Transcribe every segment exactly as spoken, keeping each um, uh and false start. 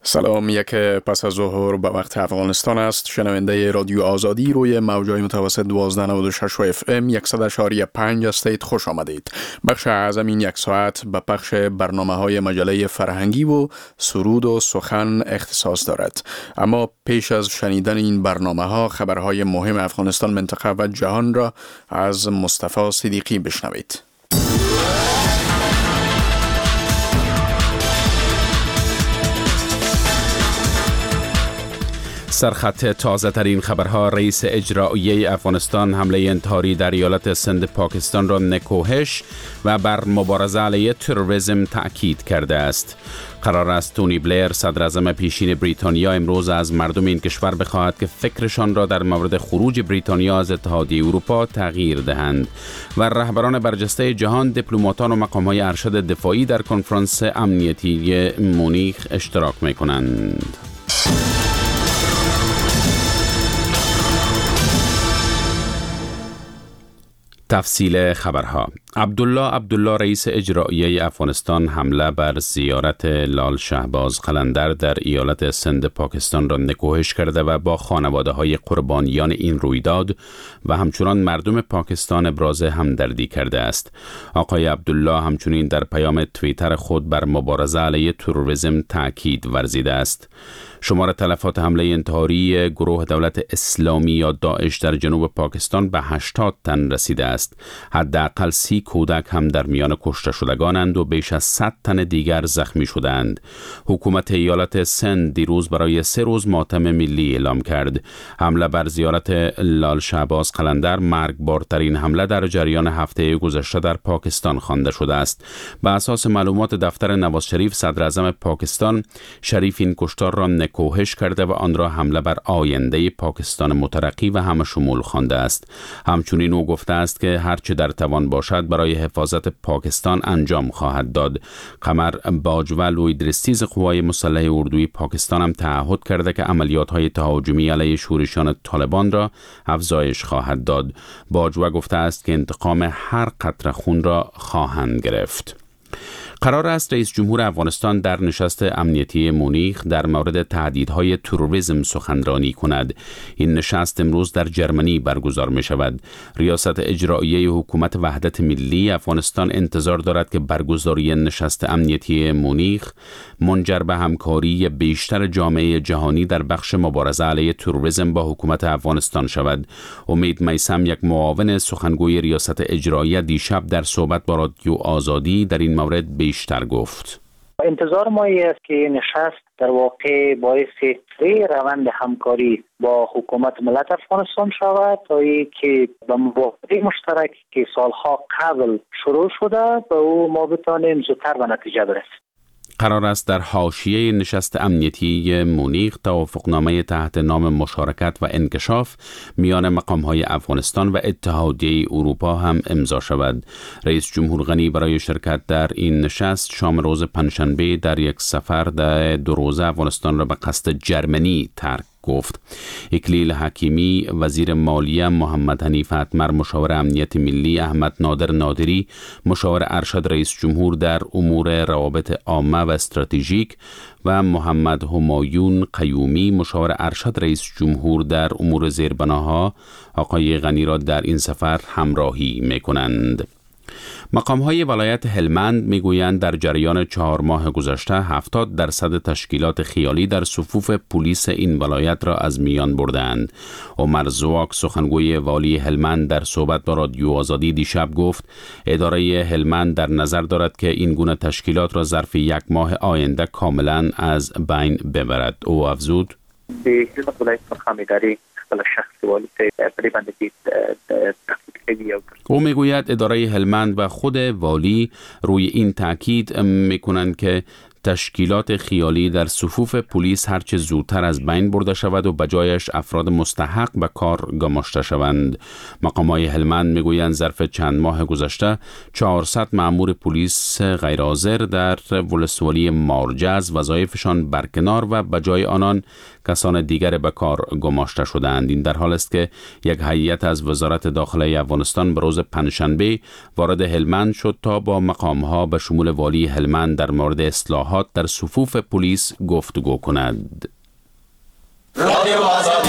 سلام، یک پس از ظهر به وقت افغانستان است. شنونده رادیو آزادی روی موجای متوسط دوازده نود و شش و اف ام صد و اشاری پنج استید خوش آمدید. بخش اعظم این یک ساعت به پخش برنامه های مجله فرهنگی و سرود و سخن اختصاص دارد. اما پیش از شنیدن این برنامه ها خبرهای مهم افغانستان، منطقه و جهان را از مصطفی صدیقی بشنوید. سرخط تازه ترین خبرها: رئیس اجرایی افغانستان حمله انتحاری در ایالت سند پاکستان را نکوهش و بر مبارزه علیه تروریسم تأکید کرده است. قرار است تونی بلیر، صدر اعظم پیشین بریتانیا، امروز از مردم این کشور بخواهد که فکرشان را در مورد خروج بریتانیا از اتحادیه اروپا تغییر دهند. و رهبران برجسته جهان، دیپلماتان و مقام‌های ارشد دفاعی در کنفرانس امنیتی مونیخ اشتراک می‌کنند. تفصیل خبرها: عبدالله عبدالله، رئیس اجرایی افغانستان، حمله بر زیارت لال شهباز قلندر در ایالت سند پاکستان را نکوهش کرده و با خانواده های قربانیان این رویداد و همچنان مردم پاکستان ابراز همدردی کرده است. آقای عبدالله همچنین در پیام توییتر خود بر مبارزه علیه تروریسم تأکید ورزیده است. شمار تلفات حمله انتحاری گروه دولت اسلامی یا داعش در جنوب پاکستان به هشتاد تن رسیده است. حداقل سی کودک هم در میان کشته شدگانند و بیش از صد تن دیگر زخمی شدند. حکومت ایالت سند دیروز برای سه روز ماتم ملی اعلام کرد. حمله بر زیارت لال شهباز قلندر مرگبارترین حمله در جریان هفته گذشته در پاکستان خوانده شده است. به اساس معلومات دفتر نواز شریف، صدر اعظم پاکستان، شریف این کشتار را کوهش کرده و آن را حمله بر آینده پاکستان مترقی و همه شمول خوانده است. همچنین او گفته است که هرچه در توان باشد برای حفاظت پاکستان انجام خواهد داد. قمر باجوه، لویدرستیز قوای مسلح اردوی پاکستان هم تعهد کرده که عملیات‌های تهاجمی علیه شورشیان طالبان را افزایش خواهد داد. باجوه گفته است که انتقام هر قطره خون را خواهند گرفت. قرار است رئیس جمهور افغانستان در نشست امنیتی مونیخ در مورد تهدیدهای تروریسم سخنرانی کند. این نشست امروز در جرمنی برگزار می شود. ریاست اجرایی حکومت وحدت ملی افغانستان انتظار دارد که برگزاری نشست امنیتی مونیخ منجر به همکاری بیشتر جامعه جهانی در بخش مبارزه علیه تروریسم با حکومت افغانستان شود. امید میثم، یک معاون سخنگوی ریاست اجرایی، دیشب در صحبت با رادیو آزادی در این مورد بیشتر گفت. انتظار ما است که نشست در واقع باعث روند همکاری با حکومت ملت افغانستان شود تا اینکه به مبارزه مشترک که سالها قبل شروع شده به او ما بتوانیم زودتر به نتیجه برسیم. قرار است در حاشیه نشست امنیتی مونیخ توافقنامه تحت نام مشارکت و انکشاف میان مقام‌های افغانستان و اتحادیه اروپا هم امضا شود. رئیس جمهور غنی برای شرکت در این نشست شام روز پنجشنبه در یک سفر در دو روزه افغانستان را به قصد جرمنی ترک گفت. اکلیل حکیمی، وزیر مالیه محمد حنیف اتمر، مشاور امنیت ملی احمد نادر نادری، مشاور ارشد رئیس جمهور در امور روابط عامه و استراتژیک، و محمد همایون قیومی، مشاور ارشد رئیس جمهور در امور زیربناها، آقای غنی را در این سفر همراهی می‌کنند. مقام‌های ولایت هلمند میگویند در جریان چهار ماه گذشته هفتاد درصد تشکیلات خیالی در صفوف پلیس این ولایت را از میان بردند. عمر زواک، سخنگوی والی هلمند، در صحبت با رادیو آزادی دیشب گفت اداره هلمند در نظر دارد که این گونه تشکیلات را ظرف یک ماه آینده کاملا از بین ببرد. او افزود: به خدمت ولایت خامیداری شخص والی او میگوید اداره هلمند و خود والی روی این تاکید میکنند که تشکیلات خیالی در صفوف پلیس هرچه زودتر از بین برده شود و بجایش افراد مستحق به کار گماشته شوند. مقامات هلمند میگویند ظرف چند ماه گذشته چهارصد مأمور پلیس غیرحاضر در ولسوالی مارجه از وظایفشان برکنار و بجای آنان کسان دیگر به کار گماشته شدند. این در حال است که یک هیئت از وزارت داخله افغانستان به روز پنجشنبه وارد هلمند شد تا با مقامها به شمول والی هلمند در مورد اصلاحات اشتباهات در صفوف پلیس گفتگو کند. رادیو آزادی.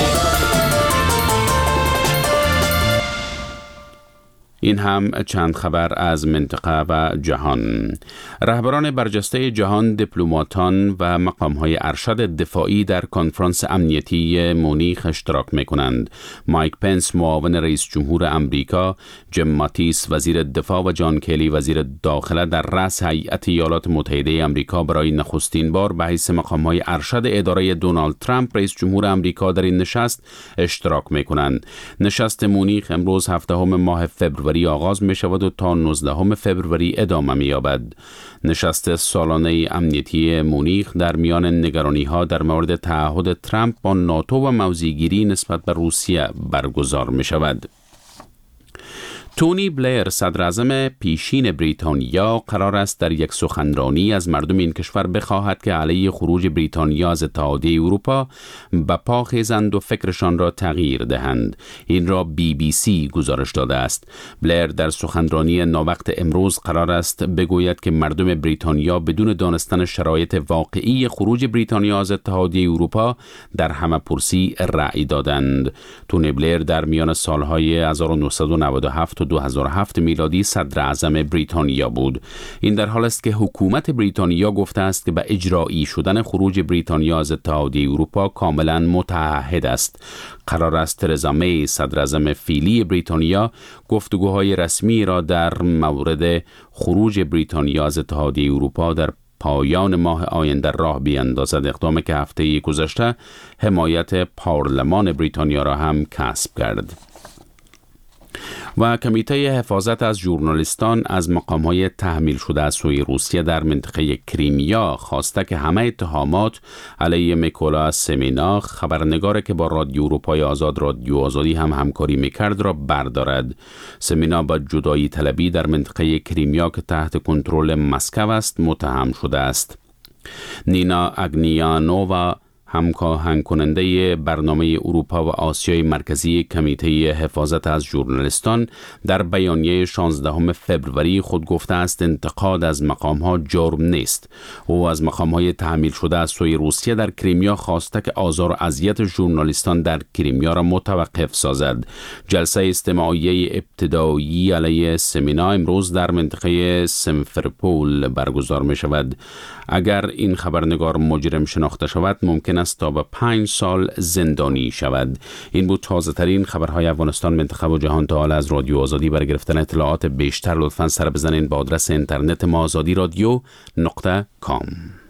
این هم چند خبر از منطقه و جهان. رهبران برجسته جهان، دیپلماتان و مقام‌های ارشد دفاعی در کنفرانس امنیتی مونیخ اشتراک می‌کنند. مایک پنس معاون رئیس جمهور امریکا، جیم ماتیس وزیر دفاع و جان کلی وزیر داخله در رأس هیئت ایالات متحده آمریکا برای نخستین بار به حیث مقام‌های ارشد اداره دونالد ترامپ رئیس جمهور امریکا در این نشست اشتراک می‌کنند. نشست مونیخ امروز هفدهم ماه فوریه آغاز می شود و تا نوزدهم فوریه ادامه می یابد. نشست سالانه امنیتی مونیخ در میان نگرانی ها در مورد تعهد ترامپ با ناتو و موضع‌گیری نسبت به روسیه برگزار می شود. تونی بلیر صدراعظم پیشین بریتانیا قرار است در یک سخنرانی از مردم این کشور بخواهد که علیه خروج بریتانیا از اتحادیه اروپا به پا خیزند و فکرشان را تغییر دهند. این را بی بی سی گزارش داده است. بلیر در سخنرانی ناوقت امروز قرار است بگوید که مردم بریتانیا بدون دانستن شرایط واقعی خروج بریتانیا از اتحادیه اروپا در همه‌پرسی رأی دادند. تونی بلیر در میان سالهای هزار و نهصد و نود و هفت دو هزار و هفت میلادی صدر اعظم بریتانیا بود. این در حال است که حکومت بریتانیا گفته است که به اجرایی شدن خروج بریتانیا از اتحادیه اروپا کاملا متعهد است. قرار است ترزا می صدر اعظم فعلی بریتانیا گفتگوهای رسمی را در مورد خروج بریتانیا از اتحادیه اروپا در پایان ماه آینده راه بیاندازد، اقدامی که هفته گذشته حمایت پارلمان بریتانیا را هم کسب کرد. و کمیته حفاظت از ژورنالیستان از مقام‌های تحمیل شده از سوی روسیه در منطقه کریمیا خواسته که همه اتهامات علیه میکولا سمیناخ، خبرنگاری که با رادیو اروپای آزاد رادیو آزادی هم همکاری میکرد، را بردارد. سمینا با جدایی طلبی در منطقه کریمیا که تحت کنترل مسکو است متهم شده است. نینا اگنیانووا همکاهنگ کننده برنامه اروپا و آسیای مرکزی کمیته حفاظت از ژورنالیستان در بیانیه شانزدهم فوریه خود گفته است انتقاد از مقام‌ها جرم نیست. او از مقام‌های تحمیل شده از سوی روسیه در کریمیا خواسته که آزار و اذیت ژورنالیستان در کریمیا را متوقف سازد. جلسه استماعی ابتدایی علیه سمینا امروز در منطقه سیمفروپول برگزار می شود. اگر این خبرنگار مجرم شناخته شود ممکن است تا به پنج سال زندانی شود. این بود تازه ترین خبرهای افغانستان، منطقه و جهان. تا حالا از رادیو آزادی برای گرفتن اطلاعات بیشتر لطفاً سر بزنید با آدرس اینترنت ما آزادی رادیو نقطه کام.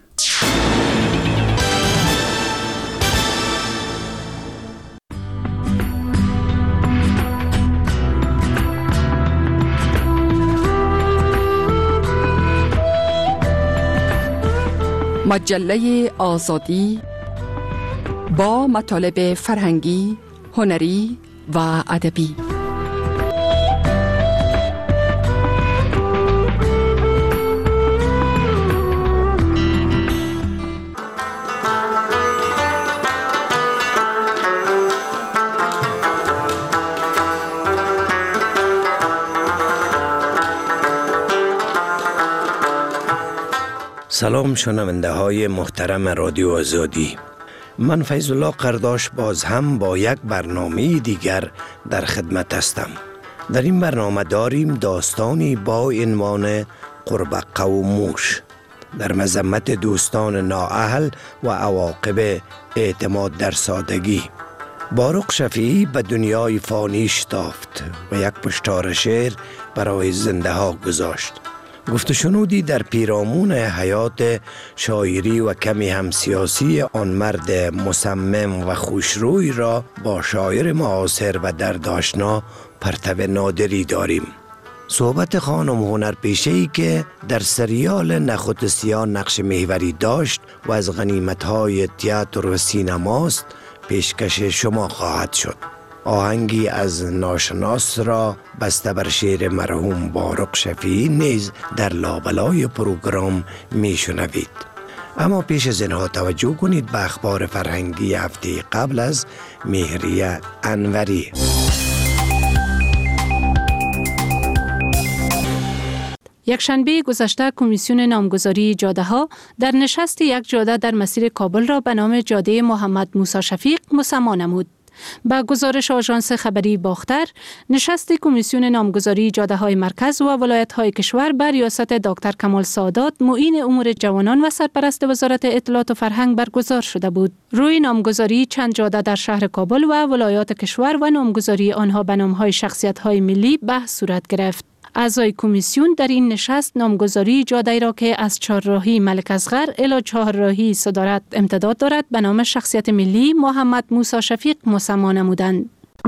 مجله آزادی با مطالب فرهنگی، هنری و ادبی. سلام شنونده های محترم رادیو آزادی. من فیض الله قرداش باز هم با یک برنامه دیگر در خدمت هستم. در این برنامه داریم داستانی با عنوان قربقه و موش در مذمت دوستان نااهل و عواقب اعتماد در سادگی. باروق شفیعی به دنیای فانی شتافت و یک پشتار شعر برای زنده ها گذاشت. گفت شنودی در پیرامون حیات شاعری و کمی هم سیاسی آن مرد مصمم و خوشروی را با شاعر معاصر و دردآشنا پرتو نادری داریم. صحبت خانم هنرپیشه‌ای که در سریال نخودسیان نقش محوری داشت و از غنیمت‌های تئاتر و سینماست پیشکش شما خواهد شد. آهنگی از ناشناس را بسته بر شعر مرحوم باروق شفیعی نیز در لابلای پروگرام می شنوید. اما پیش از اینها توجه کنید به اخبار فرهنگی هفته قبل از مهریه انوری. یکشنبه گذشته کمیسیون نامگذاری جاده ها در نشست یک جاده در مسیر کابل را به نام جاده محمد موسی شفیق مسما نمود. با گزارش آژانس خبری باختر، نشست کمیسیون نامگذاری جاده های مرکز و ولایت های کشور بر ریاست دکتر کمال سعادت معین امور جوانان و سرپرست وزارت اطلاعات و فرهنگ برگزار شده بود. روی نامگذاری چند جاده در شهر کابل و ولایات کشور و نامگذاری آنها به نام‌های شخصیت‌های ملی بحث صورت گرفت. اعضای کمیسیون در این نشست نامگذاری جاده را که از چهارراهی ملک اصغر الی چهارراهی صدارت امتداد دارد به نام شخصیت ملی محمد موسی شفیق مسما نمودند.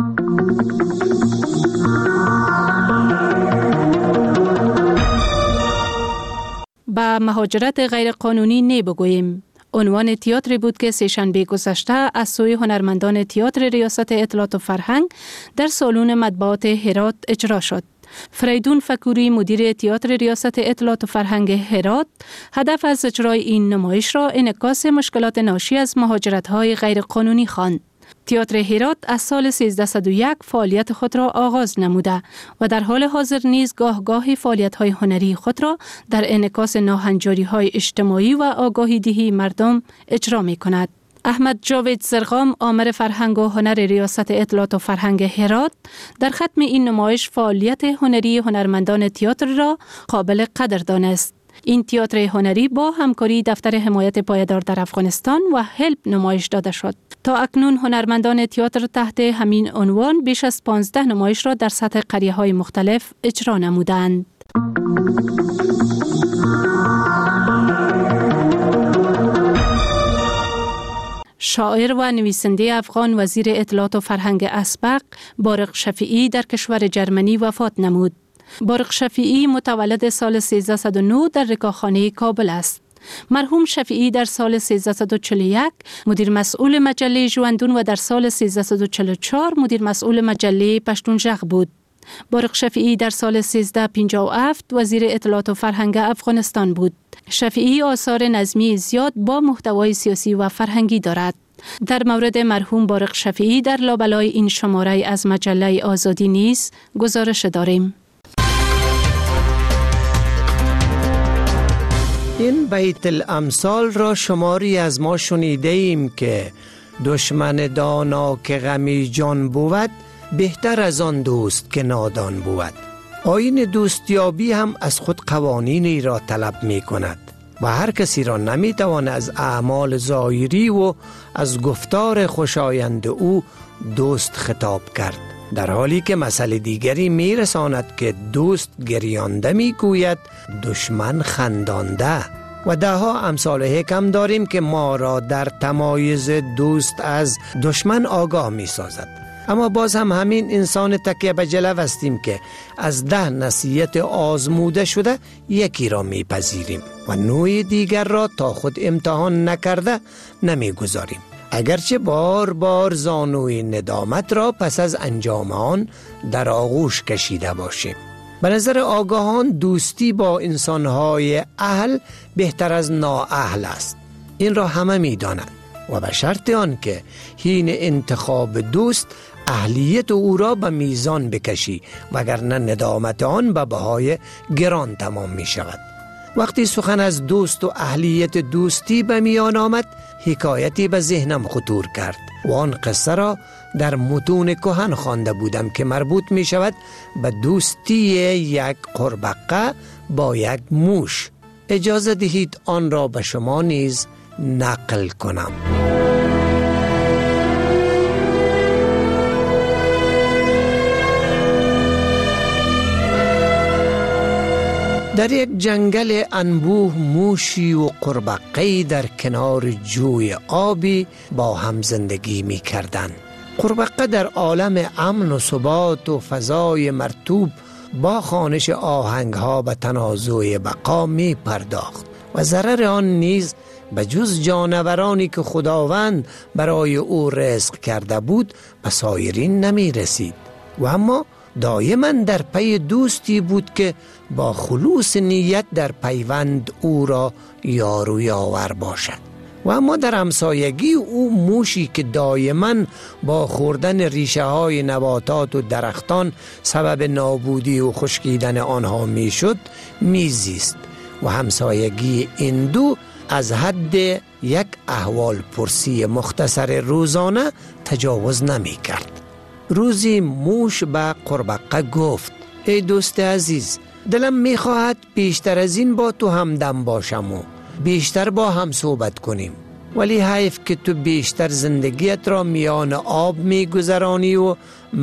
با مهاجرت غیرقانونی نی بگوییم. عنوان تئاتری بود که سه‌شنبه گذشته از سوی هنرمندان تئاتر ریاست اطلاعات و فرهنگ در سالن مطبوعات هرات اجرا شد. فریدون فکوری مدیر تئاتر ریاست اطلاعات و فرهنگ هرات هدف از اجرای این نمایش را انعکاس مشکلات ناشی از مهاجرت‌های غیرقانونی خواند. تئاتر هرات از سال سیزده صد و یک فعالیت خود را آغاز نموده و در حال حاضر نیز گاه گاهی فعالیت‌های هنری خود را در انعکاس ناهنجاری‌های اجتماعی و آگاهی دهی مردم اجرا می‌کند. احمد جاوید زرغام آمر فرهنگ و هنر ریاست اطلاعات و فرهنگ هرات در ختم این نمایش فعالیت هنری هنرمندان تئاتر را قابل قدر دانست. این تئاتر هنری با همکاری دفتر حمایت پایدار در افغانستان و هلپ نمایش داده شد. تا اکنون هنرمندان تئاتر تحت همین عنوان بیش از پانزده نمایش را در سطح قریه‌های مختلف اجرا نمودند. شاعر و نویسنده افغان وزیر اطلاعات و فرهنگ اسبق بارق شفیعی در کشور جرمنی وفات نمود. بارق شفیعی متولد سال سیزده صد و نه در رکاخانه کابل است. مرحوم شفیعی در سال سیزده صد و چهل و یک مدیر مسئول مجله ژوندون و در سال سیزده صد و چهل و چهار مدیر مسئول مجله پشتونژغ بود. بارق شفیعی در سال سیزده صد و پنجاه و هفت وزیر اطلاعات و فرهنگ افغانستان بود. شفیعی آثار نظمی زیاد با محتوای سیاسی و فرهنگی دارد. در مورد مرحوم بارق شفیعی در لابلای این شماره از مجله آزادی نیز گزارش داریم. این بیت الامثال را شماری از ما شنیده ایم که دشمن دانا که غمی جان بود بهتر از آن دوست که نادان بود. آیین دوستیابی هم از خود قوانینی را طلب می کند و هر کسی را نمی توان از اعمال ظاهری و از گفتار خوشایند او دوست خطاب کرد، در حالی که مسئله دیگری می رساند که دوست گریانده می گوید دشمن خندانده. و ده ها امثال حکم داریم که ما را در تمایز دوست از دشمن آگاه می سازد. اما باز هم همین انسان تکیه به جلو هستیم که از ده نصیحت آزموده شده یکی را میپذیریم و نوع دیگر را تا خود امتحان نکرده نمیگذاریم، اگرچه بار بار زانوی ندامت را پس از انجام آن در آغوش کشیده باشیم. به نظر آگاهان دوستی با انسانهای اهل بهتر از نااهل است. این را همه میدانند و به شرط آن که حین انتخاب دوست اهلیت او را به میزان بکشی، وگرنه ندامت آن به بهای گران تمام می شود. وقتی سخن از دوست و اهلیت دوستی به میان آمد، حکایتی به ذهنم خطور کرد و آن قصه را در متون کهن خوانده بودم که مربوط می شود به دوستی یک قربقه با یک موش. اجازه دهید آن را به شما نیز نقل کنم. در یک جنگل انبوه موشی و قربقه‌ای در کنار جوی آبی با هم زندگی می کردن. قربقه در عالم امن و ثبات و فضای مرطوب با خوانش آهنگها به تنازع بقا می پرداخت و ضرر آن نیز به جز جانورانی که خداوند برای او رزق کرده بود به سایرین نمی رسید و اما دائما در پی دوستی بود که با خلوص نیت در پیوند او را یار و یاور باشد. و اما در همسایگی او موشی که دائما با خوردن ریشه های نباتات و درختان سبب نابودی و خشکیدن آنها می شد می زیست و همسایگی این دو از حد یک احوال پرسی مختصر روزانه تجاوز نمی کرد. روزی موش به قربقه گفت: ای دوست عزیز، دلم می خواهد بیشتر از این با تو همدم باشم و بیشتر با هم صحبت کنیم، ولی حیف که تو بیشتر زندگیت را میان آب می گذرانی و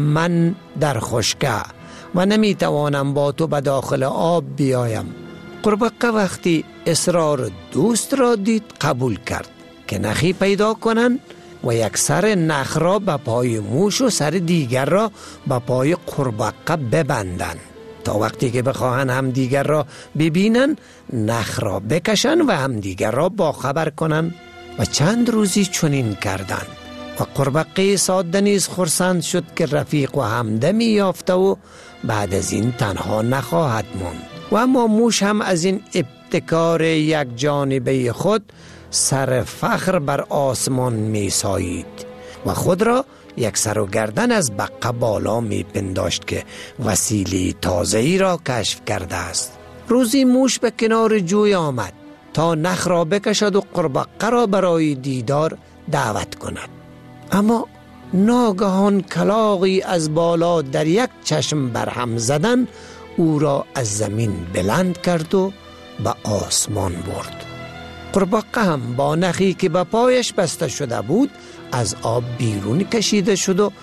من در خشکه و نمی توانم با تو به داخل آب بیایم. قربقه وقتی اصرار دوست را دید قبول کرد که نخی پیدا کنند و یک سر نخ را به پای موش و سر دیگر را به پای قربقه ببندند تا وقتی که بخواهند هم دیگر را ببینن نخ را بکشن و هم دیگر را باخبر کنن. و چند روزی چنین کردند و قربقه ساده نیز خرسند شد که رفیق و همدمی یافته و بعد از این تنها نخواهد ماند. و اما موش هم از این ابتکار یک جانبه خود سر فخر بر آسمان می سایید و خود را یک سر و گردن از بقه بالا می پنداشت که وسیله تازه‌ای را کشف کرده است. روزی موش به کنار جوی آمد تا نخ را بکشد و قربقه را برای دیدار دعوت کند. اما ناگهان کلاغی از بالا در یک چشم برهم زدن او را از زمین بلند کرد و به آسمان برد. قربقه هم با نخی که به پایش بسته شده بود از آب بیرون کشیده شد و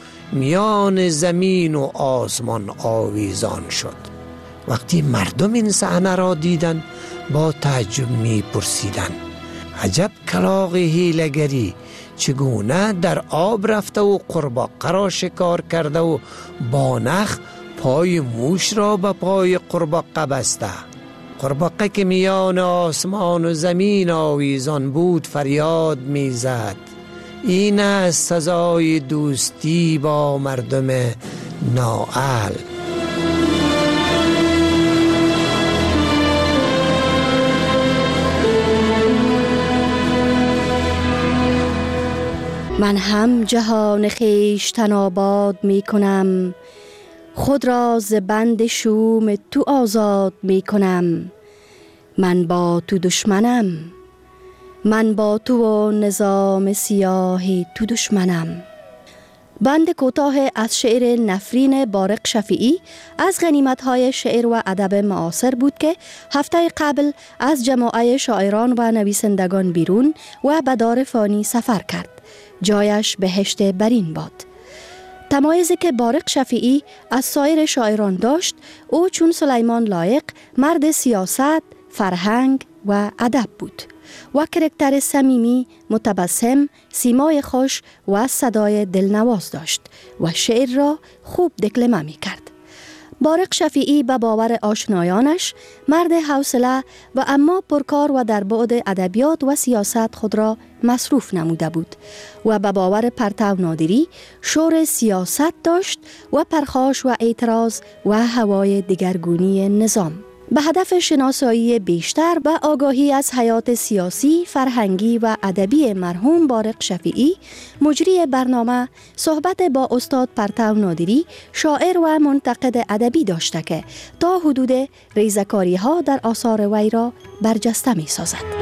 میان زمین و آسمان آویزان شد. وقتی مردم این صحنه را دیدند با تعجب می پرسیدند: عجب کلاغ حیله‌گری، چگونه در آب رفته و قربقه را شکار کرده و با نخ پای موش را به پای قربقه بسته. قربقه که میان آسمان و زمین آویزان بود فریاد می زد: این است سزای دوستی با مردم نااهل. من هم جهان خویشتن آباد می کنم، خود را ز بند شوم تو آزاد می کنم. من با تو دشمنم، من با تو و نظام سیاه تو دشمنم. بند کوتاه از شعر نفرین بارق شفیعی از غنیمت‌های شعر و ادب معاصر بود که هفته قبل از جماعه شاعران و نویسندگان بیرون و به دار فانی سفر کرد. جایش بهشت برین باد. تمایزی که بارق شفیعی از سایر شاعران داشت، او چون سلیمان لایق مرد سیاست، فرهنگ و ادب بود و کرکتر صمیمی، متبسم، سیمای خوش و صدای دلنواز داشت و شعر را خوب دکلمه می کرد. بارق شفیعی به باور آشنایانش مرد حوصله و اما پرکار و در بعد ادبیات و سیاست خود را مصروف نموده بود و به باور پرتو نادری شور سیاست داشت و پرخاش و اعتراض و هوای دگرگونی نظام. به هدف شناسایی بیشتر و آگاهی از حیات سیاسی، فرهنگی و ادبی مرحوم بارق شفیعی، مجری برنامه صحبت با استاد پرتو نادری، شاعر و منتقد ادبی داشته که تا حدود ریزکاری ها در آثار وی را برجسته می سازد.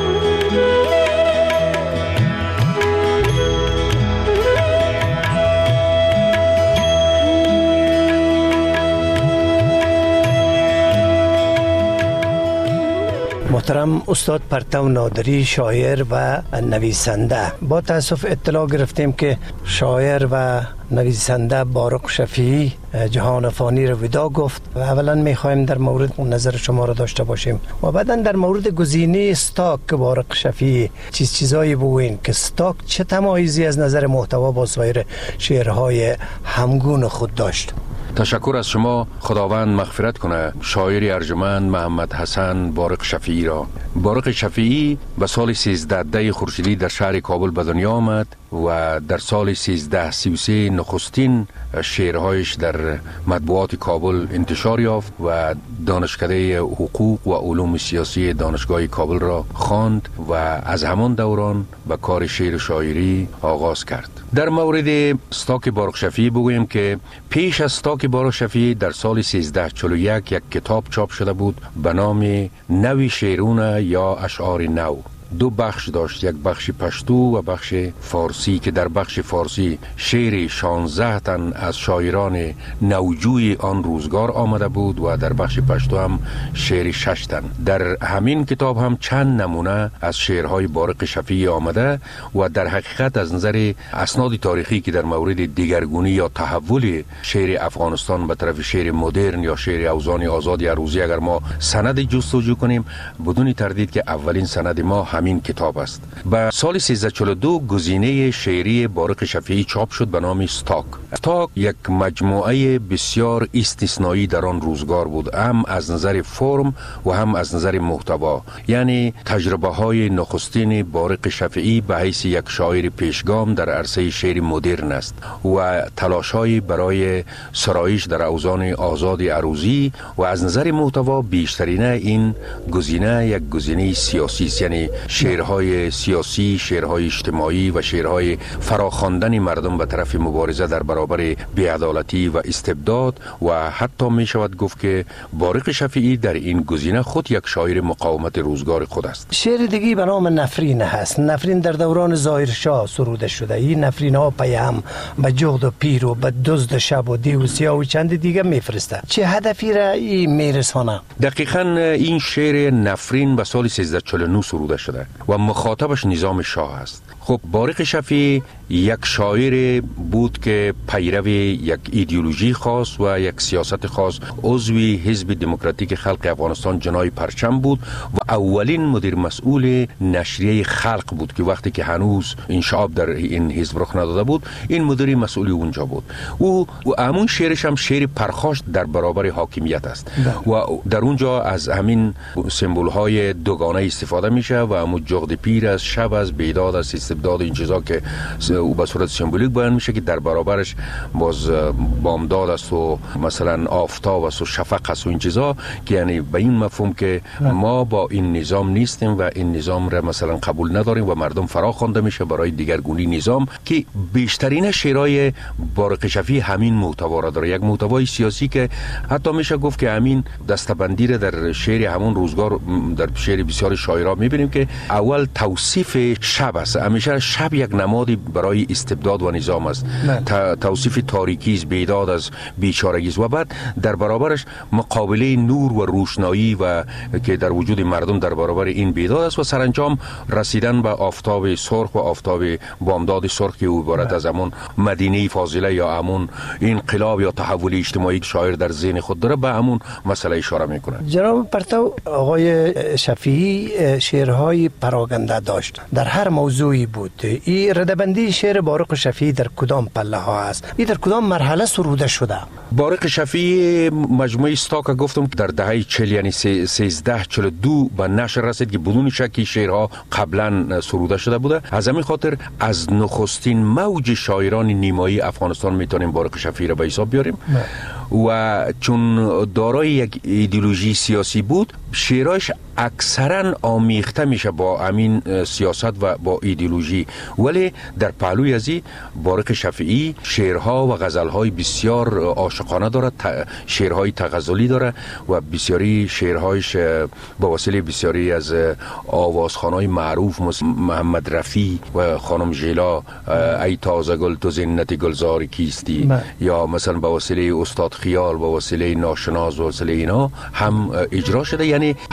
محترم استاد پرتو نادری، شاعر و نویسنده، با تاسف اطلاع گرفتیم که شاعر و نویسنده بارق شفیعی جهان فانی رو ودا گفت و اولا میخوایم در مورد نظر شما رو داشته باشیم و بعدا در مورد گزینه استاک بارق شفیعی چیز چیزایی بگوین که استاک چه تمایزی از نظر محتوا با سایر شعرهای همگون خود داشت. تشکر از شما. خداوند مغفرت کنه شاعر ارجمند محمد حسن بارق شفیعی را. بارق شفیعی به سال سیزده ده خورشیدی در شهر کابل به دنیا آمد و در سال سیزده سی و سه نخستین شعرهایش در مطبوعات کابل انتشار یافت و دانشکده حقوق و علوم سیاسی دانشگاه کابل را خواند و از همان دوران به کار شعر و شاعری آغاز کرد. در مورد استاک بارق شفیعی بگویم که پیش از استاک بارق شفیعی در سال سیزده چهل و یک یک کتاب چاپ شده بود به نام نوی شعرونه یا اشعار نو. دو بخش داشت، یک بخش پشتو و بخش فارسی، که در بخش فارسی شعر شانزده تن از شاعران نوجوی آن روزگار آمده بود و در بخش پشتو هم شعر شش تن. در همین کتاب هم چند نمونه از شعرهای بارق شفیعی آمده و در حقیقت از نظر اسناد تاریخی که در مورد دیگرگونی یا تحول شعر افغانستان به طرف شعر مدرن یا شعر اوزان آزادی عروضی اگر ما سند جستجو کنیم، بدون تردید که اولین سند ما همین کتاب است. به سال سیزده چهل و دو گزینه شعری بارق شفیعی چاپ شد به نام استاک. استاک یک مجموعه بسیار استثنایی در آن روزگار بود، هم از نظر فرم و هم از نظر محتوا. یعنی تجربه های نخستین بارق شفیعی به حیث یک شاعر پیشگام در عرصه شعر مدرن است و تلاش های برای سرایش در اوزان آزاد عروضی و از نظر محتوا بیشترینه این گزینه یک گزینه سیاسی است، یعنی شعرهای سیاسی، شعرهای اجتماعی و شعرهای فراخواندن مردم به طرف مبارزه در برابر بی‌عدالتی و استبداد و حتی می شود گفت که بارق شفیعی در این گزینه خود یک شاعر مقاومت روزگار خود است. شعر دیگی به نام نفرین هست. نفرین در دوران ظاهرشاه سروده شده. این نفرین ها پیام به جغد و پیر و به دزد شب و دیو و سیاه و چند دیگه میفرسته. چه هدفی را این میرسانه؟ دقیقاً این شعر نفرین به سال سیزده چهل و نه سروده شده و مخاطبش نظام شاه است. خب بارق شفیعی یک شاعر بود که پیرو یک ایدئولوژی خاص و یک سیاست خاص، عضوی حزب دموکراتیک خلق افغانستان جنای پرچم بود و اولین مدیر مسئول نشریه خلق بود که وقتی که هنوز انشعاب در این حزب رخ نداده بود، این مدیر مسئول اونجا بود. او و همون شعرش هم شعر پرخاش در برابر حاکمیت است و در اونجا از همین سمبول های دوگانه استفاده میشه و همون جغد پیر از شب از بیداد از استبداد این چیزا که او به صورت سمبولیک بیان میشه که در برابرش باز بامداد است و مثلا آفتاب است و شفق است و این چیزا، که یعنی به این مفهوم که ما با این نظام نیستیم و این نظام را مثلا قبول نداریم و مردم فرا خوانده میشه برای دیگرگونی نظام، که بیشترین شعرهای بارق شفیعی همین محتوا را داره. یک محتوای سیاسی که حتی میشه گفت که همین دستبندی را در شعر همون روزگار در شعر بسیار شاعرها میبینیم که اول توصیف شب است. همیشه شب یک نمادی برای استبداد و نظام است. توصیف تاریکی است، بیداد از بیچارگی است و بعد در برابرش مقابله نور و روشنایی و که در وجود مردم در برابر این بیداد است و سرانجام رسیدن به آفتاب سرخ و آفتاب بامداد سرخ که او عبارت از همون مدینه فاضله یا همون انقلاب یا تحول اجتماعی شاعر در ذهن خود داره به همون مسئله اشاره میکنه. جناب پرتو، آقای شفیعی شعرهای پراگنده داشت، در هر موضوعی بود. این ردبندی شعر بارق شفیعی در کدام پله ها است؟ این در کدام مرحله سروده شده؟ بارق شفیعی مجموعه استاک گفتم که در دهه چهل یعنی سیزده چهل و دو به نشر رسید که بدون شکی شعرها قبلا سروده شده بوده. از همین خاطر از نخستین موج شاعران نیمایی افغانستان میتونیم بارق شفیعی را به حساب بیاریم و چون دارای یک ایدئولوژی سیاسی بود، شعرهاش اکثرا آمیخته میشه با همین سیاست و با ایدئولوژی، ولی در پهلوی ازی بارق شفیعی شعرها و غزلهای بسیار عاشقانه داره، شعرهای تغزلی داره و بسیاری شعرهایش با وسیله بسیاری از آوازخوانای معروف مثل محمد رفیع و خانم ژیلا ای تازه گل تو زینت گلزار کیستی با. یا مثلا با وسیله استاد خیال با وسیله ناشناس و وسیله اینا هم اجرا شده. یعنی همیشه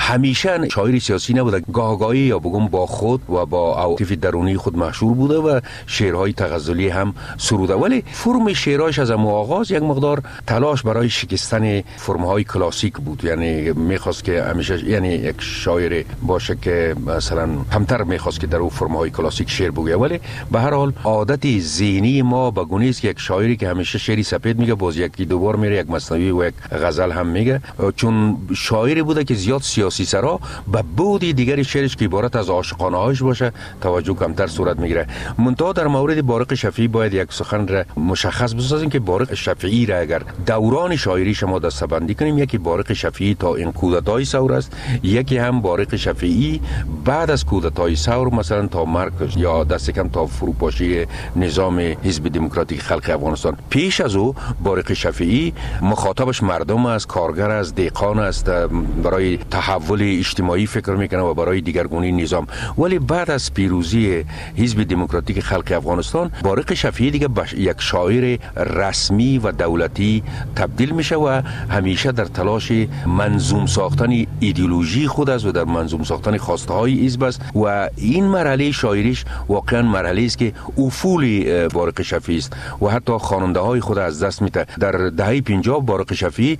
همیشه شاعر سیاسی نبوده، گاهگاهی یا بگم با خود و با عواطف درونی خود مشهور بوده و شعرهای تغزلی هم سروده، ولی فرم شعرهاش از آغاز یک مقدار تلاش برای شکستن فرم‌های کلاسیک بود. یعنی میخواست که همیشه یعنی یک شاعر باشه که مثلا همتر میخواست که در اون فرم‌های کلاسیک شعر بگه، ولی به هر حال عادت ذهنی ما به گونه است که یک شاعری که همیشه شعری سپید میگه باز یکی دو بار میره یک مثنوی و یک غزل هم میگه، چون شاعری بوده که زیاد سیاسی سرا به بودی دیگری شعرش که عبارت از عاشقانه هایش باشه توجه کمتر صورت میگیره. منتها در مورد بارق شفیعی باید یک سخن را مشخص بسازیم که بارق شفیعی را اگر دوران شاعری شما دسته‌بندی کنیم، یکی بارق شفیعی تا این کودتای ثور است، یکی هم بارق شفیعی بعد از کودتای ثور مثلا تا مرگ یا دست کم تا فروپاشی نظام حزب دموکراتیک خلق افغانستان. پیش از او بارق شفیعی مخاطبش مردم است، کارگر است، دهقان است، برای تحول اجتماعی فکر میکنه و برای دیگرگونی نظام. ولی بعد از پیروزی حزب دموکراتیک خلق افغانستان بارق شفیعی دیگه یک شاعر رسمی و دولتی تبدیل میشه و همیشه در تلاش منظوم ساختن ایدئولوژی خود است و در منظوم ساختن خواسته های حزب است و این مرحله شاعریش واقعا مرحله است که افول بارق شفیعی است و حتی خواننده های خود از دست میده. در دهه پنجاه بارق شفیعی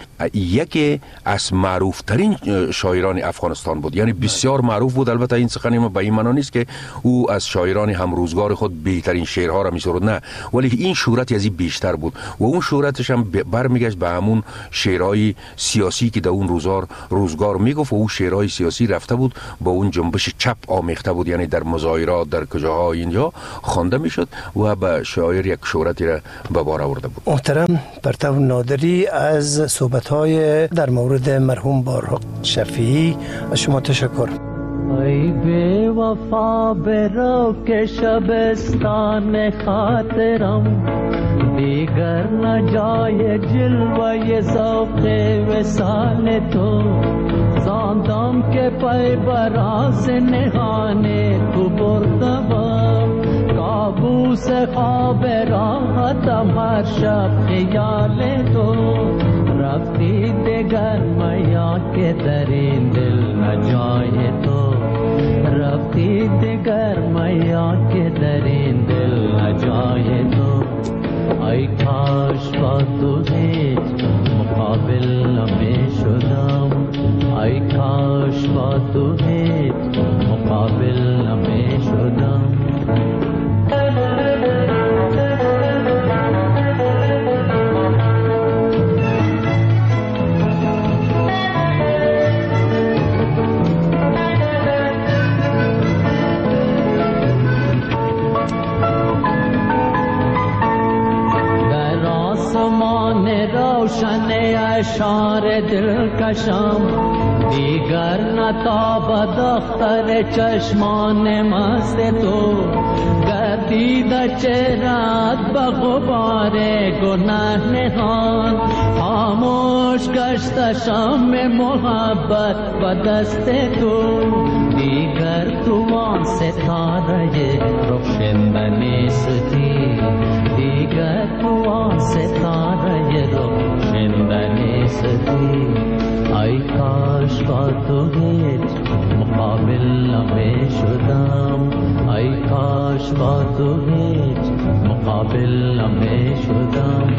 یکی از معروف ترین شاعران افغانستان بود، یعنی بسیار معروف بود. البته این سخن ما به این معنی نیست که او از شاعران همروزگار خود بهترین شعرها را میسرود، نه، ولی این شهرت از این بیشتر بود و اون شهرتش هم برمیگشت به همون شعرهای سیاسی که در اون روزار روزگار میگفت و اون شعرهای سیاسی رفته بود با اون جنبش چپ آمیخته بود، یعنی در مظاهرات در کجاها اینجا خوانده میشد و به شاعر یک شهرتی را به بار آورده بود. محترم پرتو نادری از صحبت‌های در مورد مرحوم بارق شفیعی از شما تشکر. ای بے وفا برو که شبستان خاطرم دیگر نجای جلوه ذوق وصال تو زاندم که پای براز نهان تو بردم کابوس خواب راحتم هر شب خیال تو رفتی دیگر میا که در این دل نجای تو رفتی دیگر میا که در این دل نجای تو ای کاش با تو هیچ مقابل نمی شدم ای کاش با تو هیچ مقابل نمی شدم روشن اشار دلکشم دیگر نتاب دختر چشمان مست تو گردیده چهرت به غبار گناه نهان خاموش گشت شام محبت به دست تو دیگر تو آن ستاره روشن نیستی دیگر تو آن ستاره روشن نیستی ای کاش با تو هیچ مقابل نمی شدم ای کاش با تو هیچ مقابل نمی شدم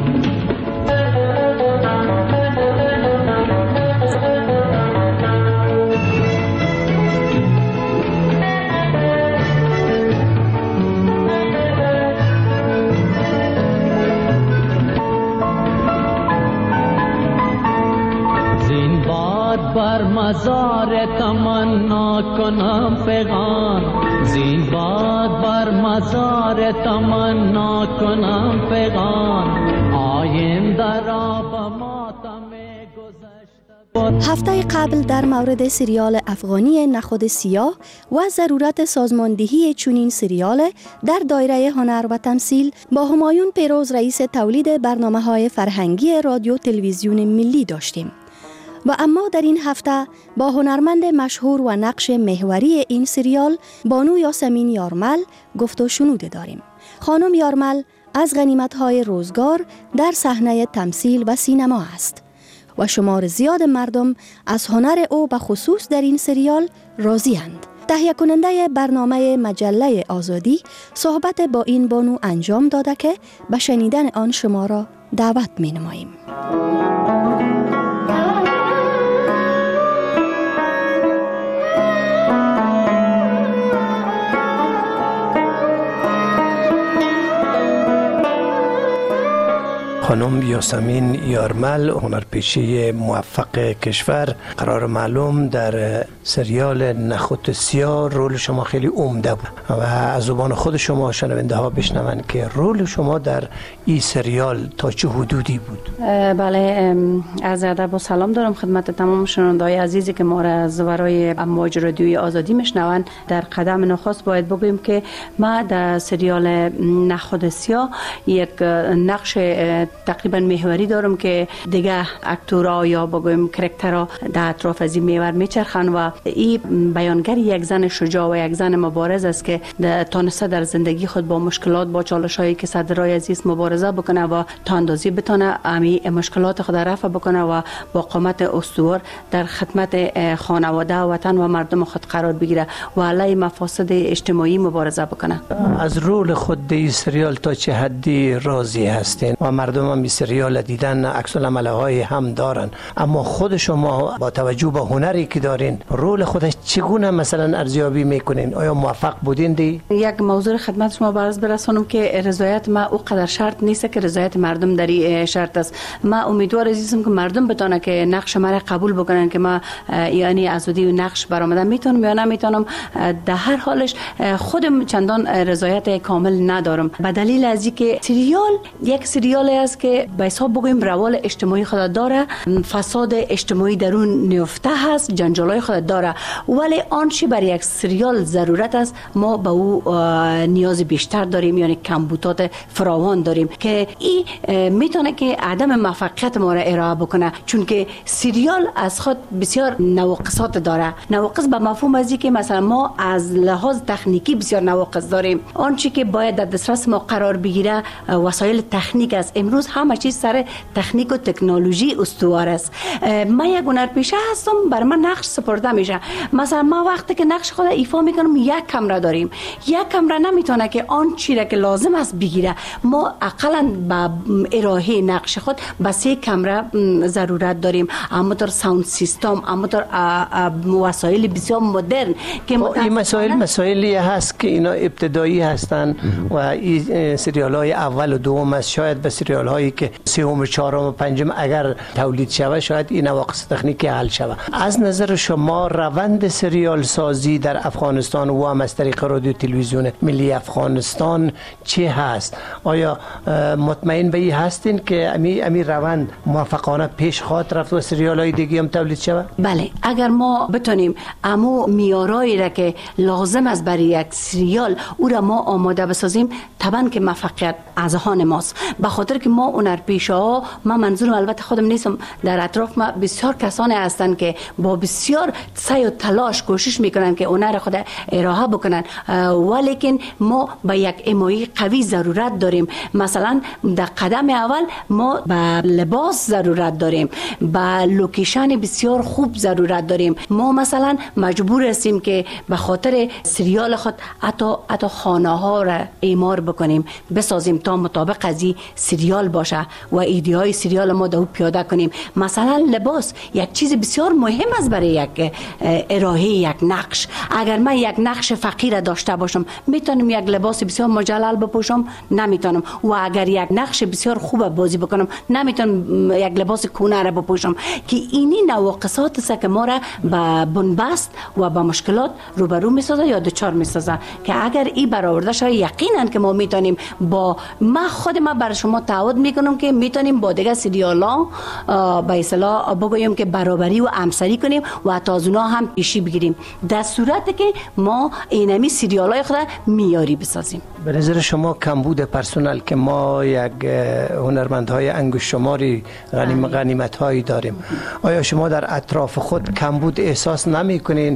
بر مزار تمنا کنم پیغام زین باد بر مزار تمنا کنم پیغام آینده را به ماتم گذشته. هفته قبل در مورد سریال افغانی نخود سیاه و ضرورت سازماندهی چنین سریال در دایره هنر و تمثیل با همایون پیروز رئیس تولید برنامه‌های فرهنگی رادیو تلویزیون ملی داشتیم. و اما در این هفته با هنرمند مشهور و نقش محوری این سریال بانو یاسمین یارمل گفت و شنوده داریم. خانم یارمل از غنیمت‌های روزگار در صحنه تمثیل و سینما است. و شمار زیاد مردم از هنر او به خصوص در این سریال راضی اند. تهیه کننده برنامه مجله آزادی صحبت با این بانو انجام داده که به شنیدن آن شما را دعوت می نماییم. خانم یاسمین یارمل، هنرپیشه موفق کشور، قرار معلوم در سریال نخود سیاه رول شما خیلی عمده بود و از زبان خود شما شنونده ها بشنون که رول شما در این سریال تا چه حدودی بود؟ بله، از ادب و سلام دارم خدمت تمام شنونده های عزیزی که ما را از ورای امواج رادیوی آزادی میشنون. در قدم نخست باید بگویم که ما در سریال نخود سیاه یک نقش تقریبا محوری دارم که دیگه اکتورها یا بگویم کرکترها در اطراف از این محور میچرخن و این بیانگر یک زن شجاع و یک زن مبارز است که تانسته در زندگی خود با مشکلات، با چالش‌هایی که صدر راه عزیز مبارزه بکنه و تا اندازی بتونه امی مشکلات خود رفع بکنه و با قامت استوار در خدمت خانواده و وطن و مردم خود قرار بگیره و علیه مفاسد اجتماعی مبارزه بکنه. از رول خود در این سریال تا چه حدی راضی هستین و مردم هم این سریال دیدن عکس العمل‌های هم دارن، اما خود شما با توجه به هنری که دارین رول خودش چگونه مثلا ارزیابی میکنین؟ آیا موفق بودین دی؟ یک موضوع خدمت شما برز برسونم که رضایت ما او قدر شرط نیست که رضایت مردم در این شرط است. ما امیدوار عزیزم که مردم بتونه که نقش ما را قبول بکنن که ما یعنی ازودی نقش برآمدن میتونم یا نمیتونم. در هر حالش خودم چندان رضایت کامل ندارم به دلیل از اینکه سریال یک سریال است که به حساب بگویم روال اجتماعی خود داره، فساد اجتماعی درون نفته هست، جنجالای خود داره، ولی آنچه برای یک سریال ضرورت است ما به او نیاز بیشتر داریم، یعنی کمبودات فراوان داریم که این میتونه که عدم موفقیت ما را ارائه بکنه، چون که سریال از خود بسیار نواقصات داره. نواقص به مفهوم از اینکه مثلا ما از لحاظ تکنیکی بسیار نواقص داریم. آنچه که باید در دسترس ما قرار بگیره وسایل تکنیک است. امروز همه چیز سر تکنیک و تکنولوژی استوار است. من یک هنرپیشه هستم، بر من نقش سپرده میشه. مثلا ما وقتی که نقش خود ایفا میکنم یک کمره داریم، یک کمره نمیتونه که آن چیزی که لازم است بگیره. ما اقلا با ارائه نقش خود با سه کمره ضرورت داریم، اما در ساوند سیستم، اما در وسایل بسیار مدرن که این مسائل مسائلی هست که اینا ابتدایی هستن و این سریال های اول و دوم است. شاید به سریال هایی که سوم و چهارم و پنجم اگر تولید شود شاید این نواقص تکنیکی حل شود. از نظر شما روند سریال سازی در افغانستان و هم از طریق رادیو تلویزیون ملی افغانستان چه هست؟ آیا مطمئن به این هستین که امی امی روند موفقانه پیش خواهد رفت و سریال های دیگه هم تولید شود؟ بله، اگر ما بتونیم امو میارایی را که لازم است برای یک سریال او را ما آماده بسازیم، طبعا که موفقیت از آن ماست. به خاطر که ما هنرپیشه ها، ما منظورم البته خودم نیستم، در اطراف ما بسیار کسانی هستند که با بسیار سعی و تلاش کوشش میکنن که هنر خود ارائه بکنن، ولیکن ما با یک امایی قوی ضرورت داریم. مثلا در قدم اول ما به لباس ضرورت داریم، به لوکیشن بسیار خوب ضرورت داریم. ما مثلا مجبور هستیم که به خاطر سریال خود حتی حتی خانه ها را اعمار بکنیم، بسازیم تا مطابق از این سریال باشه و ایده های سریال ما دو پیاده کنیم. مثلا لباس یک چیز بسیار مهم است برای یک ارائه یک نقش. اگر من یک نقش فقیر داشته باشم میتونم یک لباس بسیار مجلل بپوشم؟ نمیتونم. و اگر یک نقش بسیار خوب بازی بکنم نمیتونم یک لباس کونه را بپوشم. که اینی نواقصات است که ما را به بنبست و به مشکلات روبرو میسازه یا دچار میسازه، که اگر این برآورده شود یقینا که ما میتونیم با ما خود ما بر شما تعهد میکنم که میتونیم با دیگه سریالا به اصطلاح بگویم که برابری و همسری کنیم و حتی از اونا هم پیشی بگیریم، در صورتی که ما اینمی سریالای خود میاری بسازیم. به نظر شما کمبود پرسنل که ما یک هنرمندهای انگشت شماری غنیم غنیمت هایی داریم، آیا شما در اطراف خود کمبود احساس نمی کنین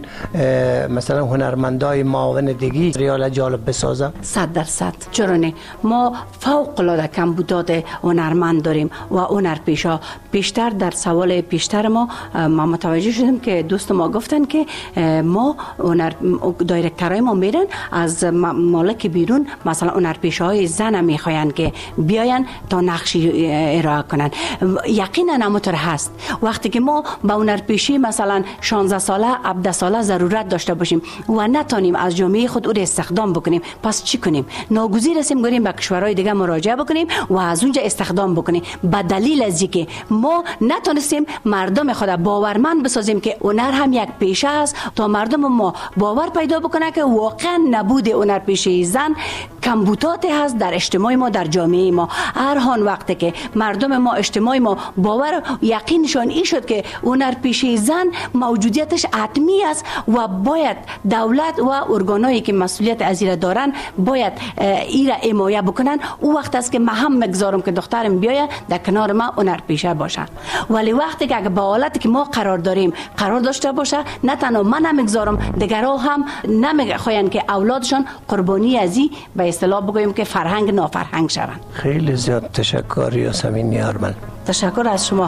مثلا هنرمندای معاون دیگی سریال جالب بسازن؟ صد درصد. چرا نه؟ ما فوق العاده کمبودات هنرمند داریم و هنرپیشا. پیشتر در سوال پیشتر ما ما متوجه شدیم که دوست ما گفتن که ما هنر دایرکترای ما میرن از مالک بیرون، مثلا هنرپیشاهای زن میخواین که بیاین تا نقشی ارائه کنن. یقینا همونطور هست. وقتی که ما با هنرپیشی مثلا شانزده ساله هفده ساله ضرورت داشته باشیم و نتونیم از جامعه خود او را استخدام بکنیم، پس چی کنیم؟ ناگزیر هستیم بریم به کشورهای دیگه مراجعه بکنیم و از اونجا استخدام بکنیم. به دلیل از اینکه ما نتونستیم مردم خود باورمند بسازیم که هنر هم یک پیشه است، تا مردم ما باور پیدا بکنه که واقعا نبود هنرپیشه زن کمبوداتی هست در اجتماع ما، در جامعه ما. هر هان وقتی که مردم ما اجتماع ما باور یقینشان این شد که هنرپیشه زن موجودیتش حتمی است و باید دولت و ارگانایی که مسئولیت از این دارن باید این را حمایت بکنن. او وقت است که من هم میگذارم که دخترم بیاید در کنار ما هنرپیشه باشن. ولی وقتی که اگه با حالتی که ما قرار داریم قرار داشته باشه، نه تنها من نمیگذارم، دیگرها هم نمیخواین که اولادشان قربانی از این به اصطلاح بگویم که فرهنگ نافرهنگ شوند. خیلی زیاد تشکر یاسمین یارمن. تشکر از شما.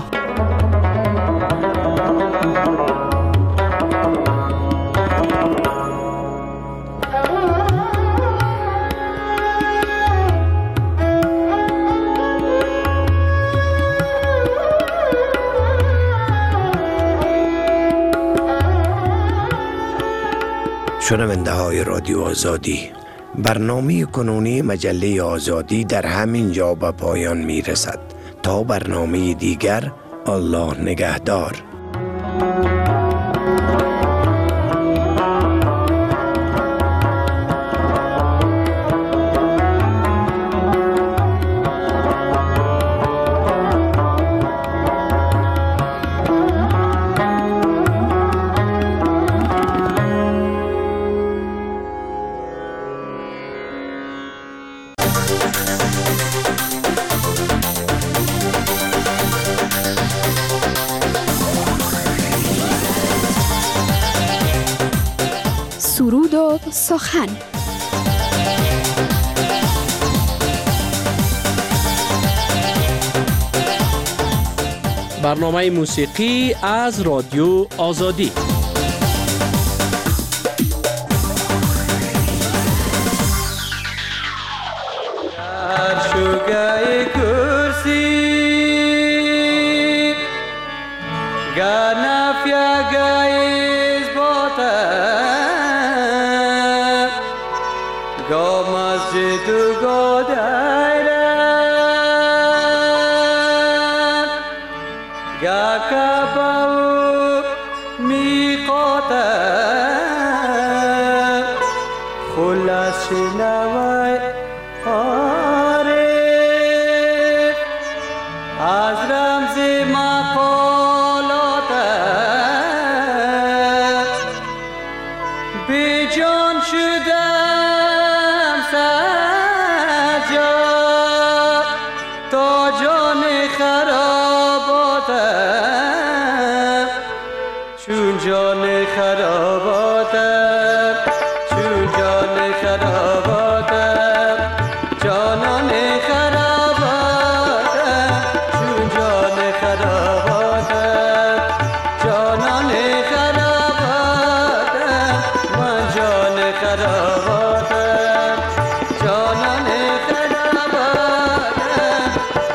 شنونده های رادیو آزادی، برنامه کنونی مجله آزادی در همین جا به پایان می رسد. تا برنامه دیگر، الله نگهدار. سرود و سخن. برنامه موسیقی از رادیو آزادی. در شوگه کرسی گنفیا گایز باتر گا مسجد و گا دایرن گا کعبه و میقاتر خلاص شنوای عارف از رمز مقالاتر بی جان شدم سجاد تا جان خراباتر چون جان خراباتر چون جان خراباتر جانان خراباتر چون جان خراباتر جانان خراباتر من جان خراباتر جانان خراباتر.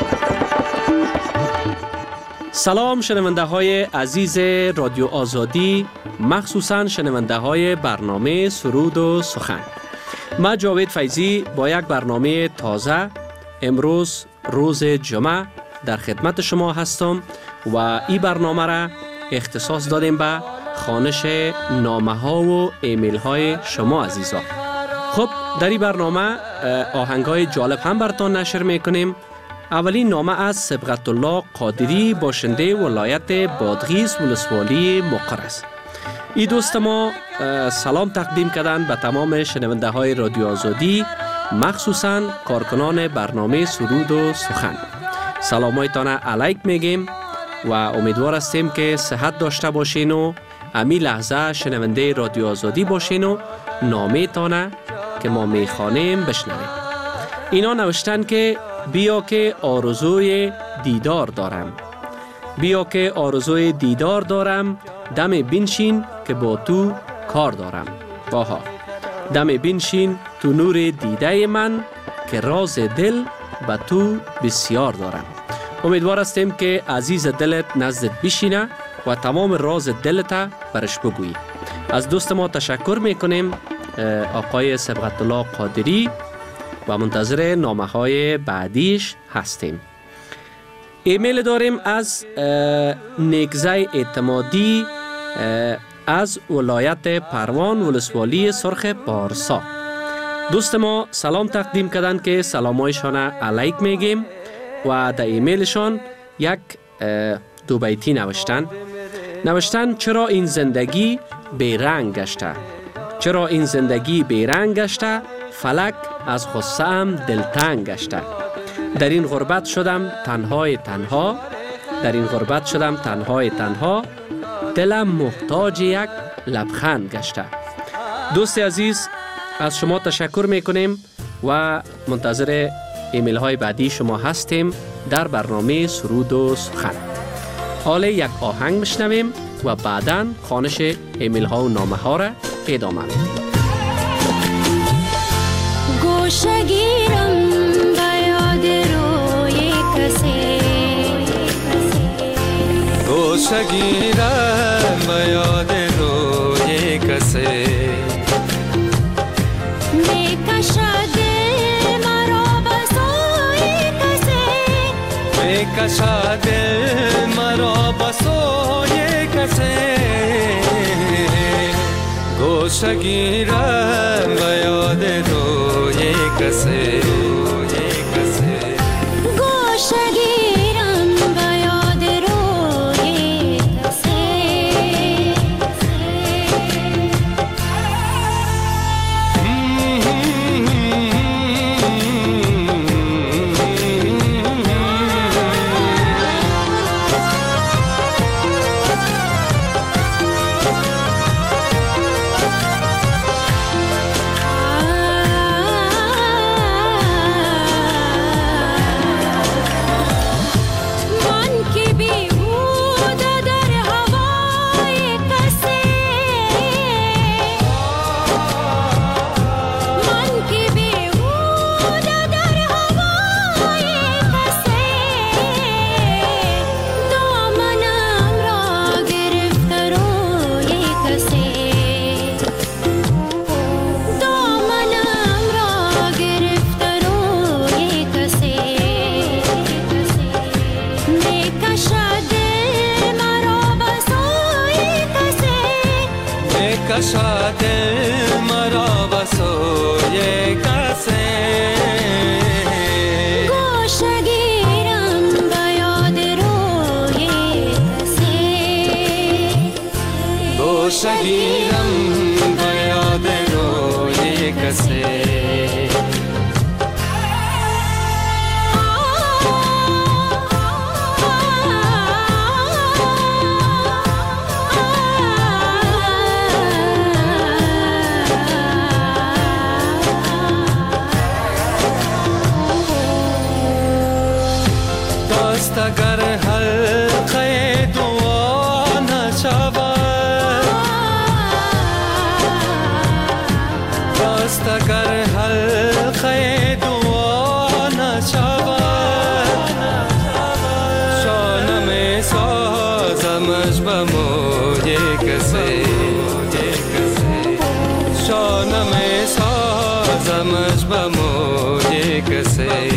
سلام شنونده های عزیز رادیو آزادی، مخصوصا شنونده های برنامه سرود و سخن. من جاوید فیضی با یک برنامه تازه امروز روز جمعه در خدمت شما هستم و این برنامه را اختصاص دادیم به خوانش نامه ها و ایمیل های شما عزیزان. خب در این برنامه آهنگ های جالب هم براتون نشر میکنیم. اولین نامه از صبغت الله قادری، باشنده ولایت بادغیس ولسوالی مقر است. این دوست ما سلام تقدیم کردن به تمام شنونده های رادیو آزادی، مخصوصا کارکنان برنامه سرود و سخن. سلامایتان علیک میگیم و امیدوار هستیم که صحت داشته باشین و امی لحظه شنونده رادیو آزادی باشین و نامه تانه که ما میخوانیم بشنویم. اینا نوشتن که بیا که آرزوی دیدار دارم. بیا که آرزوی دیدار دارم، دم بنشین که با تو کار دارم. واها، دم بنشین تو نور دیده من که راز دل به تو بسیار دارم. امیدوار هستیم که عزیز دلت نزدت بشینه و تمام راز دلت برش بگویی. از دوست ما تشکر میکنیم آقای صبغت الله قادری و منتظر نامه های بعدیش هستیم. ایمیل داریم از نیکزای اعتمادی از ولایت پروان ولسوالی سرخ پارسا. دوست ما سلام تقدیم کردن که سلامایشان علیک میگیم و در ایمیلشان یک دو بیتی نوشتن. نوشتن چرا این زندگی بیرنگ گشته؟ چرا این زندگی بیرنگ گشته؟ فلک از غصه ام دلتنگ گشته. در این غربت شدم تنهای تنها، در این غربت شدم تنهای تنها، دلم محتاج یک لبخند گشته. دوست عزیز، از شما تشکر میکنیم و منتظر ایمیل های بعدی شما هستیم در برنامه سرود و سخن. حال یک آهنگ میشنویم و بعداً خوانش ایمیل ها و نامه ها را ادامه میدیم. گوشه گیرم به یاد روی کسی، گوشه گیرم به یاد روی کسی، میکشد دل مرا به سوی کسی، میکشد دل مرا به سوی کسی، گوشه گیرم به یاد روی کسی، گوشه گیرم به یاد روی کسی. کشد مرا به سوی کسی، گوشه گیرم به یاد روی کسی، گوشه گیرم به یاد روی کسی. اگر حلقه دعا نشود، دست اگر حلقه دعا نشود، شانه می سازمش به موی کسی، شانه می سازمش به موی کسی،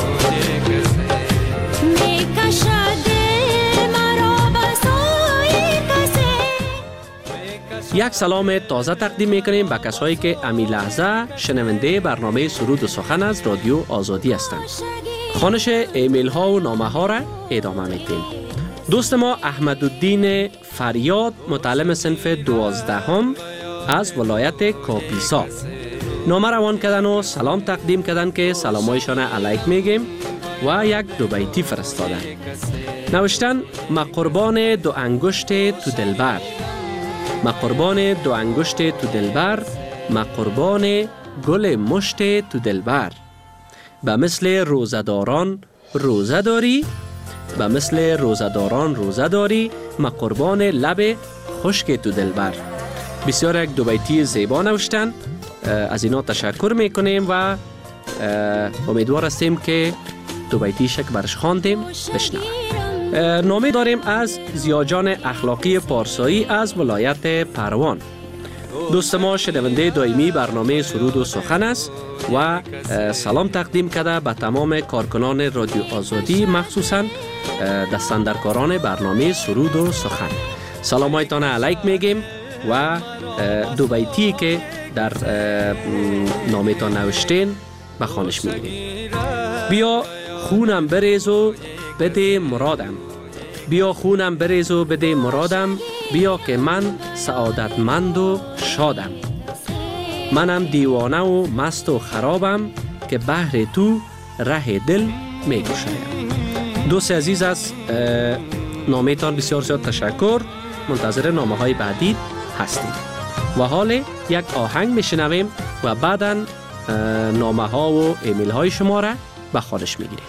یک سلام تازه تقدیم میکنیم به کسایی که امی لحظه شنونده برنامه سرود و سخن از رادیو آزادی هستند. خوانش ایمیل ها و نامه ها را ادامه میدیم. دوست ما احمدالدین فریاد، متعلم صنف دوازدهم از ولایت کاپیسا، نامه روان کردن و سلام تقدیم کردن که سلامایشان علیک میگیم و یک دو بیتی فرستادن. نوشتن ما قربان دو انگشت تو دلبر، ما قربان دو انگشت تو دلبر، ما قربان گل مشت تو دلبر، به مثل روزداران روزه داری، به مثل روزداران روزه داری، ما قربان لب خشک تو دلبر. بسیار یک دو بیتی زیبا نوشتن. از اینا تشکر میکنیم و امیدوار هستیم که دو بیتیش که برش خواندیم بشنویم. نامه داریم از زیاجان اخلاقی پارسایی از ولایت پروان. دوست ما شنونده دائمی برنامه سرود و سخن است و سلام تقدیم کرده به تمام کارکنان رادیو آزادی، مخصوصا دستاندرکاران برنامه سرود و سخن. سلامایتان علیک میگیم و دو بیتی که در نامه تان نوشتین به خوانش میگیریم. بیا خونم بریز و بده مرادم، بیا خونم بریز و بده مرادم، بیا که من سعادتمند و شادم. منم دیوانه و مست و خرابم، که بهر تو ره دل میگشایم. دوست عزیز از نامه تان بسیار زیاد تشکر. منتظر نامه های بعدی هستیم و حال یک آهنگ میشنویم و بعداً نامه ها و ایمیل های شما را به خودش میگیریم.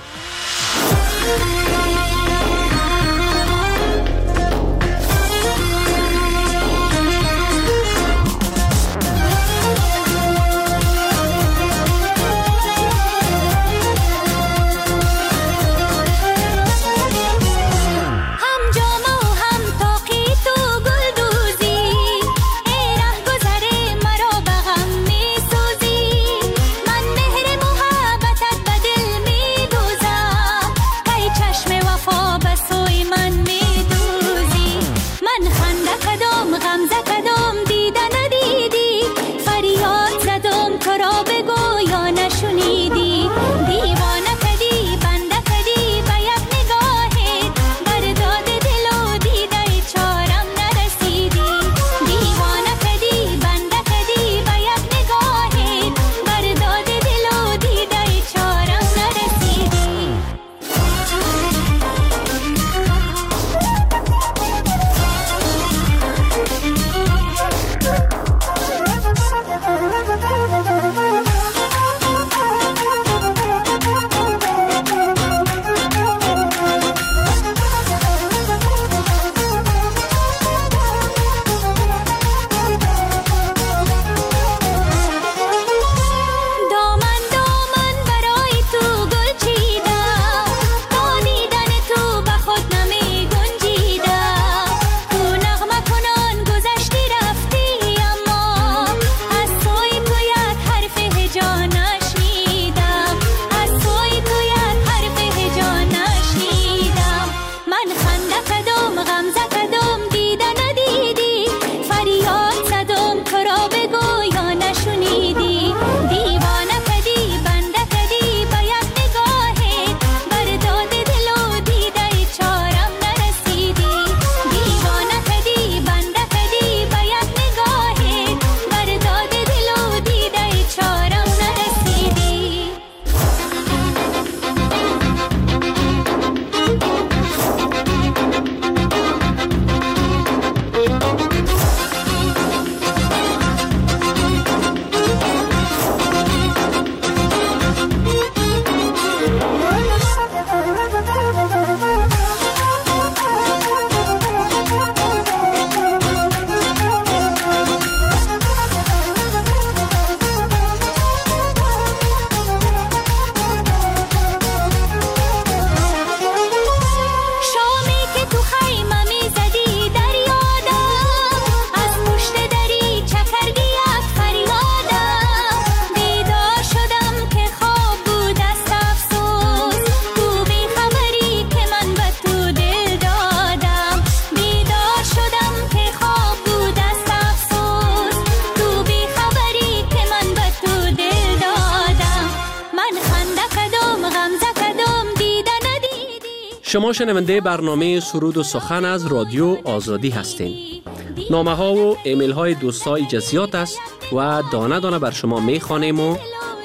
شما شنونده برنامه سرود و سخن از رادیو آزادی هستین. نامه ها و ایمیل های دوستای جزیات است و دانه دانه بر شما میخوانیم و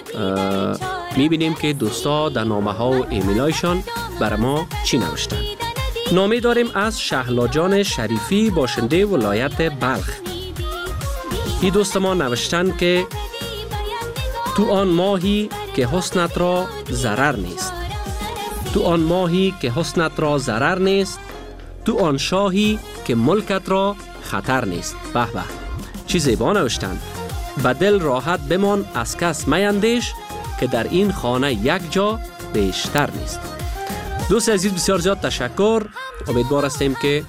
میبینیم که دوستا در نامه ها و ایمیل هایشان بر ما چی نوشتن. نامه داریم از شهلا جان شریفی، باشنده ولایت بلخ. این دوست ما نوشتن که تو آن ماهی که حسنت را ضرر نیست. تو آن ماهی که حسنت را ضرر نیست، تو آن شاهی که ملکت را خطر نیست. به به، چی زیبا نوشتند. به دل راحت بمان از کس میندیش، که در این خانه یک جا بیشتر نیست. دوست عزیز بسیار زیاد تشکر. امیدوار هستیم که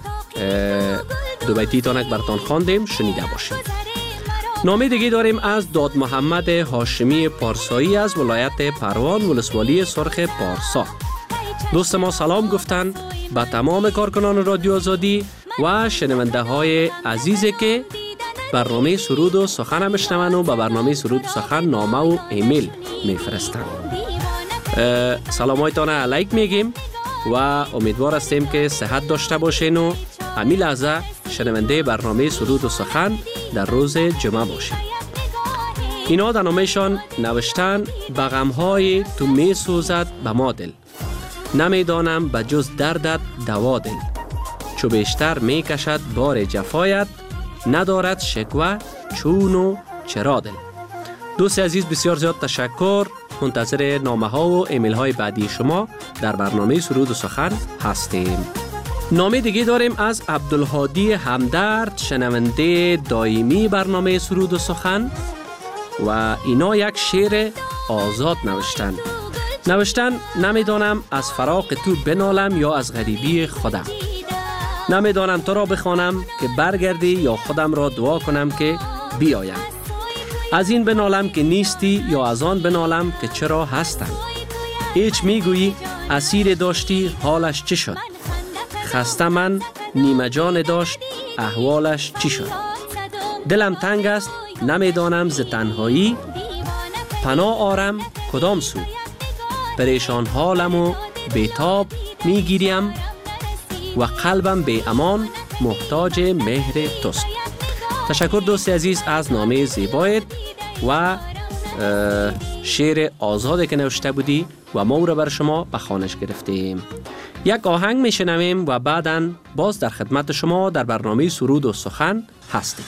دو بیتی تانک براتان خواندیم، شنیده باشیم. نامه دیگه داریم از داد محمد هاشمی پارسایی از ولایت پروان، ولسوالی سرخ پارسا. دوست ما سلام گفتند به تمام کارکنان رادیو آزادی و شنونده های عزیزی که برنامه سرود و سخن میشنون و به برنامه سرود و سخن نامه و ایمیل میفرستند. سلامایتان علیک میگیم و امیدوار هستیم که صحت داشته باشین و همین لحظه شنونده برنامه سرود و سخن در روز جمعه باشین. اینا در نامهشان نوشتن: به غمهای تو می سوزد به ما دل، نمیدانم به جز دردت دوا دل، چو بیشتر می کشد بار جفایت، ندارد شکوه چون و چرا دل. دوست عزیز بسیار زیاد تشکر. منتظر نامه ها و ایمیل های بعدی شما در برنامه سرود و سخن هستیم. نامه دیگه داریم از عبدالهادی همدرد، شنونده دائمی برنامه سرود و سخن و اینا یک شعر آزاد نوشتن. نوشتن: نمیدانم از فراق تو بنالم یا از غریبی خودم، نمیدانم تو را بخوانم که برگردی یا خودم را دعا کنم که بیایم، از این بنالم که نیستی یا از آن بنالم که چرا هستم، هیچ میگویی اسیر داشتی حالش چی شد، خسته من نیمه جان داشت احوالش چی شد، دلم تنگ است نمیدانم ز تنهایی، پناه آرم کدام سو، پریشان حالم و بیتاب میگیریم و قلبم بی امان محتاج مهر توست. تشکر دوست عزیز از نامه زیبایت و شعر آزاده که نوشته بودی و ما او را بر شما به خوانش گرفتیم. یک آهنگ میشنویم و بعداً باز در خدمت شما در برنامه سرود و سخن هستیم.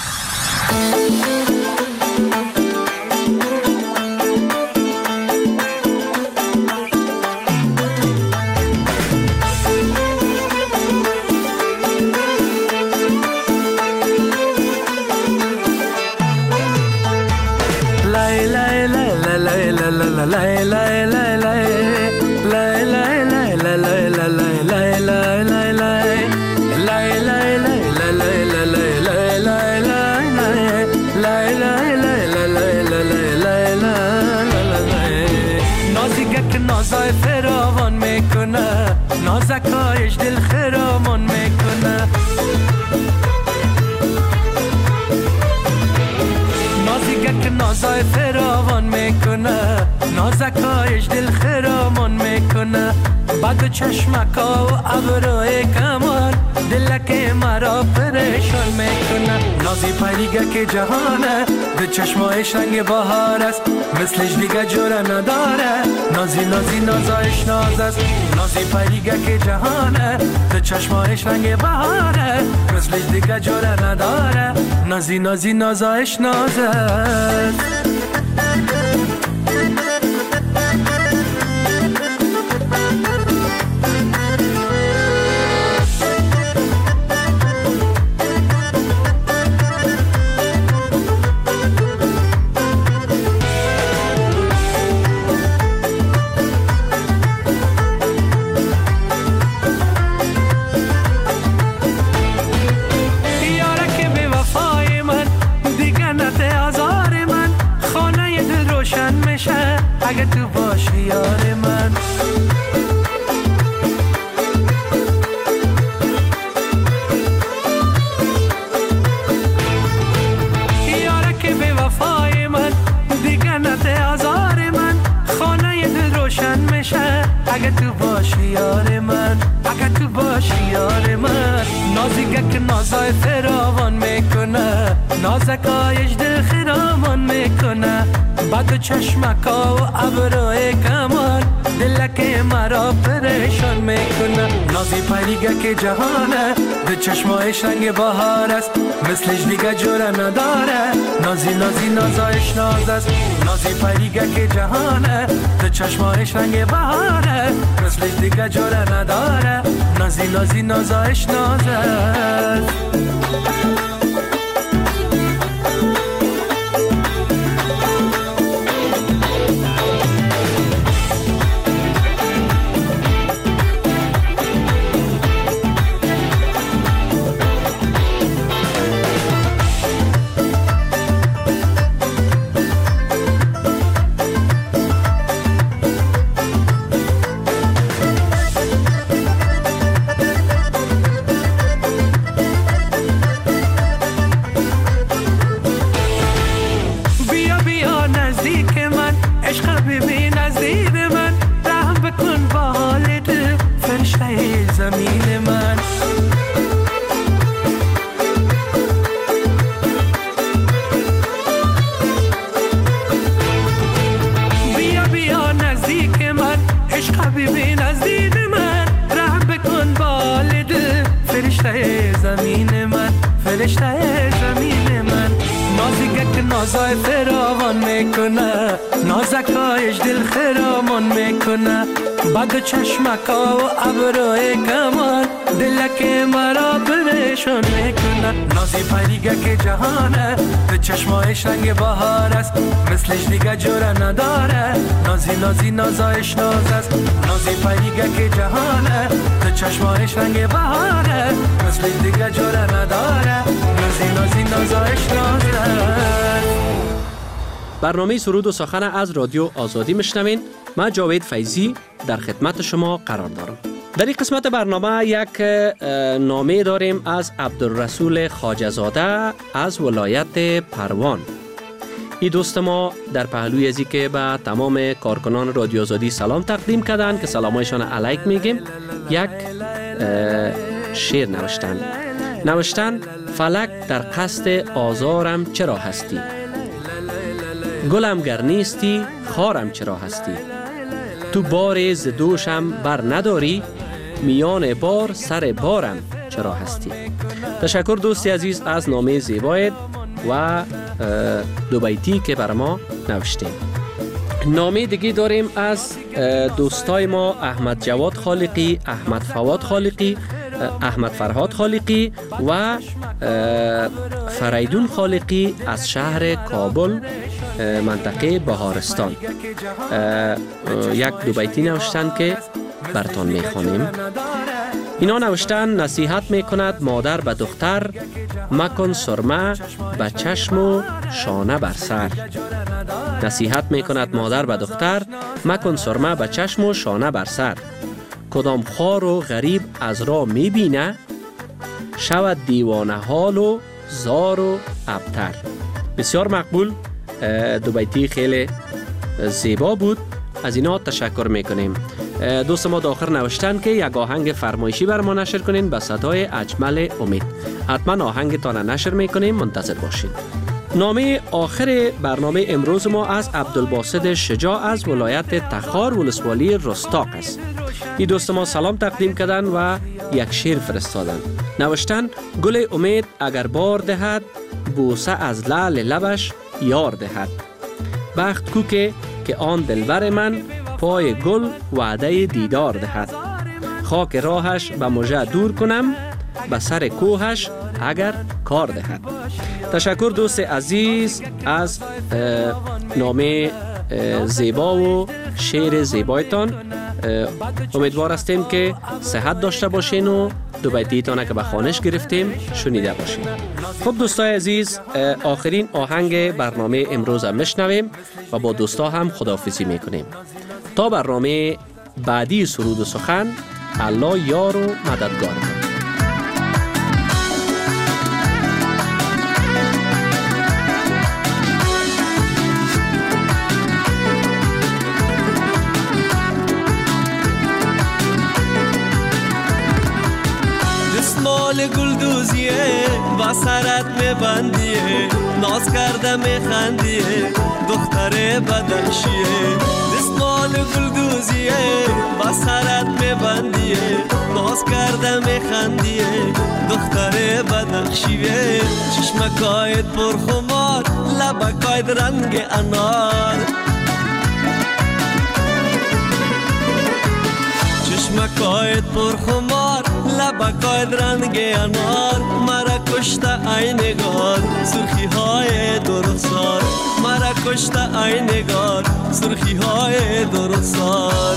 نازای فراوان میکنه، نازکایش دل خرامان میکنه، نازیگه نازای فراوان میکنه، نازکایش دل خرامان میکنه، بعد چشمکا و ابروی کمان دلک مرا پریشان میکنه، نازی پریگه که جهانه به چشمایش رنگ بهار است، مثلش دیگه جوره نداره، نازی نازی نازایش ناز است، نازی پریگه که جهانه به چشمایش رنگ بهاره، مثلش دیگه جوره نداره، نازی نازی نازایش ناز است. اگه تو باشی یار من، یاره که به وفای من دیگه نده آزار من، خانه دل روشن میشه اگه تو باشی یار من، اگه تو باشی یار من، نازیگه که نازای فراوان میکنه، نازکایش دل خرامان میکنه، بعد چشمکا و ابروی کمان دلک مرا پریشان میکنه، نازی پریگه که جهانه به چشمایش رنگ بهار است مثلش دیگه جوره نداره نازی نازی نازایش ناز است نازی پریگه که جهانه به چشمایش رنگ بهاره مثلش دیگه جوره نداره نازی نازی نازایش ناز است نازای فراوان میکنه نازکایش دل خرامان میکنه بعد چشمکا و ابروی کمان دلک مرا پریشان میکنه نازی پریگه که جهانه به چشمایش رنگ بهار است مثلش دیگه جوره نداره نازی نازی نازایش ناز است نازی پریگه که جهانه به چشمایش رنگ بهاره مثلش دیگه جوره نداره نازی نازی نازایش ناز است. برنامه سرود و سخن از رادیو آزادی میشنوین. من جاوید فیضی در خدمت شما قرار دارم. در این قسمت برنامه یک نامه داریم از عبدالرسول خواجه زاده از ولایت پروان. این دوست ما در پهلوی ازی که به تمام کارکنان رادیو آزادی سلام تقدیم کردن که سلامایشان علیک میگیم، یک شعر نوشتن نوشتن فلک در قصد آزارم چرا هستی، گلم گر نیستی خارم چرا هستی، تو بار ز دوشم بر نداری، میان بار سر بارم چرا هستی. تشکر دوستی عزیز از نامه زیبایت و دو بیتی که بر ما نوشتیم. نامه دیگه داریم از دوستای ما احمد جواد خالقی، احمد فواد خالقی، احمد فرهاد خالقی و فریدون خالقی از شهر کابل منطقه بهارستان. یک دو بیتی نوشتن که براتون میخوانیم. اینا نوشتن نصیحت میکند مادر به دختر، مکن سرمه به چشم و شانه بر سر. نصیحت میکند مادر به دختر، مکن سرمه به چشم و شانه بر سر. کدام خوار و غریب از را میبینه، شود دیوانه حال و زار و ابتر. بسیار مقبول، دو بیتی خیلی زیبا بود، از اینا تشکر میکنیم. دوست ما داخل نوشتن که یک آهنگ فرمایشی بر ما نشر کنین به صدای اجمل امید. حتما آهنگتان نشر میکنیم، منتظر باشید. نامه آخر برنامه امروز ما از عبدالباسط شجاع از ولایت تخار ولسوالی رستاق است. این دوست ما سلام تقدیم کردن و یک شعر فرستادن. نوشتن گل امید اگر بار دهد، بوسه از لعل لبش یار دهد. بخت کو که که آن دلبر من، پای گل وعده دیدار دهد. خاک راهش به مژه دور کنم، به سر کوهش اگر کار دهد. تشکر دوست عزیز از نامه زیبا و شعر زیبایتان. امیدوار هستیم که صحت داشته باشین و دو بیتیتان که به خوانش گرفتیم شنیده باشین. خب دوستای عزیز، آخرین آهنگ برنامه امروز هم میشنویم و با دوستا هم خداحافظی میکنیم. تا برنامه بعدی سرود و سخن، الله یار و مددگار. دستمال گلدوزیه با سرت میبندیه، ناز کرده میخندیه دختر بدخشیه. دستمال گلدوزیه با سرت میبندیه، ناز بدخشیه چشمکایت پرخمار لبکایت رنگ انار چشمکایت پرخمار لبکایت رنگ انار مرا کشته ای نگار سرخی های درخسار مرا کشته ای نگار سرخی های درخسار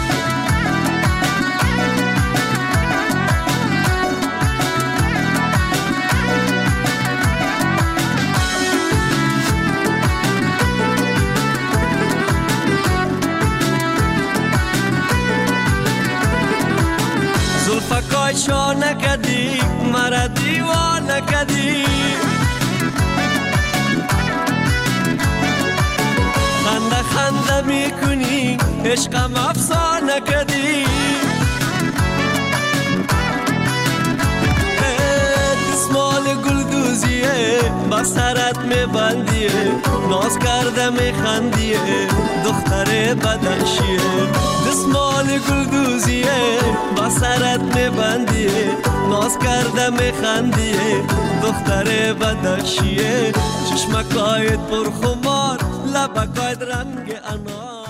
زلفکای شانه کدی مرا دیوانه کدی خنده خنده میکنی عشقم افسانه کدی دستمال گلدوزیه با سرت میبندیه ناز کرده میخندیه دختر بدخشیه دستمال گلدوزیه با سرت میبندیه ناز کرده میخندیه دختر بدخشیه چشمکایت پرخمار لبکایت رنگ انار